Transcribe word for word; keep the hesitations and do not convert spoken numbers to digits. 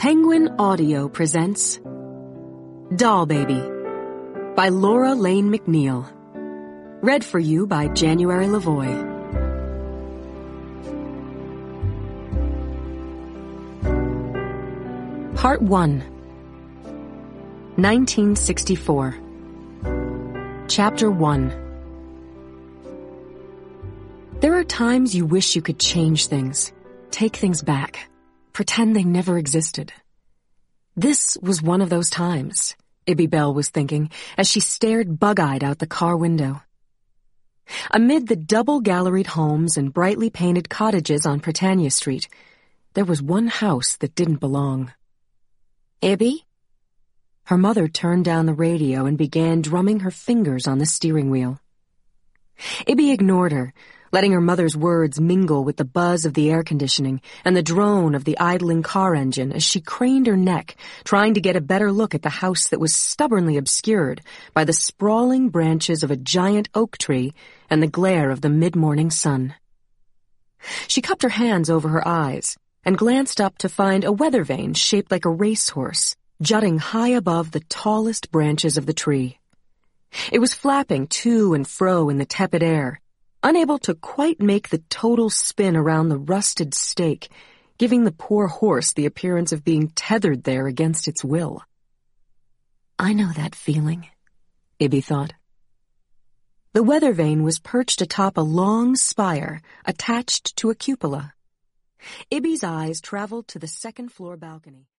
Penguin Audio presents Doll Baby by Laura Lane McNeil. Read for you by January Lavoie. Part one, nineteen sixty-four. Chapter one. There are times you wish you could change things, take things back, pretend they never existed. This was one of those times, Ibby Bell was thinking as she stared bug-eyed out the car window. Amid the double-galleried homes and brightly painted cottages on Britannia Street, there was one house that didn't belong. Ibby? Her mother turned down the radio and began drumming her fingers on the steering wheel. Ibby ignored her, letting her mother's words mingle with the buzz of the air conditioning and the drone of the idling car engine as she craned her neck, trying to get a better look at the house that was stubbornly obscured by the sprawling branches of a giant oak tree and the glare of the mid-morning sun. She cupped her hands over her eyes and glanced up to find a weather vane shaped like a racehorse, jutting high above the tallest branches of the tree. It was flapping to and fro in the tepid air, unable to quite make the total spin around the rusted stake, giving the poor horse the appearance of being tethered there against its will. I know that feeling, Ibby thought. The weather vane was perched atop a long spire attached to a cupola. Ibby's eyes traveled to the second-floor balcony.